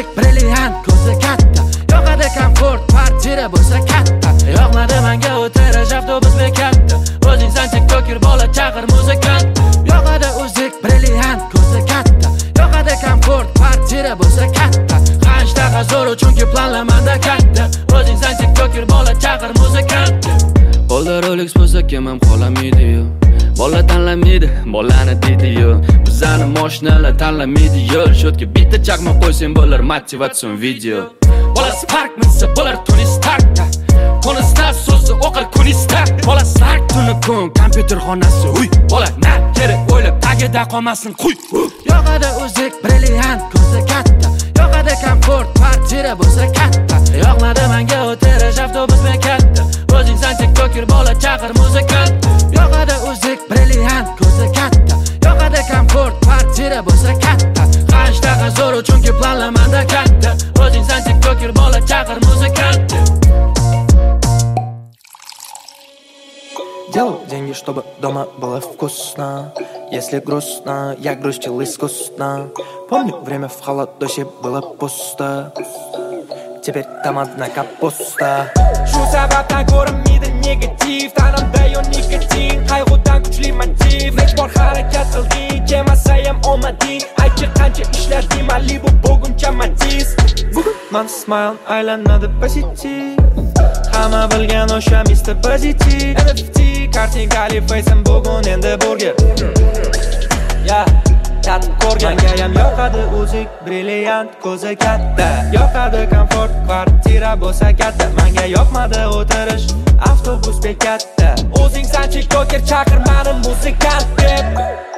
o'zik brilliant ko'zi katta, yoqadi komfort kvartira bo'lsa katta, yoqmadi menga o'tirish avtobus bekatda, o'zingsan tiktoker bola chaqir muzikant, yoqadi o'zik brilliant ko'zi katta, yoqadi komfort kvartira bo'lsa katta, qanchta zo'r chunki planlamada katta, o'zingsan tiktoker bola chaqir muzikant. Qo'lda Rolex bo'lsa kim ham qolamaydi-yu, bola tanlamaydi, bolani deydi-yu, bizani mashinalar tanlamaydi-yu, shotga bitta chaqma qo'ysang bo'lar motivatsion video. Bola Spark minsa bo'lar Tony Stark, Tony Stark so'zi o'qir Tony Stark, bola Stark tuni kun kompyuter xonasi, uy, bola na kerak o'ylab tagida qolmasin quy. Yoqadi o'zik brilliant ko'zi katta, yoqadi komfort kvartira bo'lsa katta, yoqmadi menga o'tirish avtobus bekatda, o'zingsan tiktoker bola chaqir muzikant, yoqadi o'zik brilliant ko'zi katta, yoqadi komfort kvartira bo'lsa katta, qanchta zo'r chunki planlamada katta, o'zingsan tiktoker bola chaqir muzikant. Делал деньги, чтобы дома было вкусно. Если грустно, я грустил искусно. Помню, время в холодосе было пусто. Теперь там одна капуста. Shu sababdan ko'rinmaydi negativ, tanamda yo'q nikotin, qayg'udan kuchli motiv. Necha bor harakat qilding, kelmasayam omading. Aytchi qancha ishlarding, Malibu bo'lguncha Matiz. Bugun man smile aylanadi pozitiv. Hamma bilgan o'sha Mr. Positive. NFT kartinkali faysam bugun endi burger. Tatib ko'rgan mangayam yoqadi o'zik brilliant ko'zi katta, yoqadi komfort kvartira bo'lsa katta, menga yoqmadi o'tirish avtobus bekatda, o'zingsan tiktoker chaqir mani muzikant deb.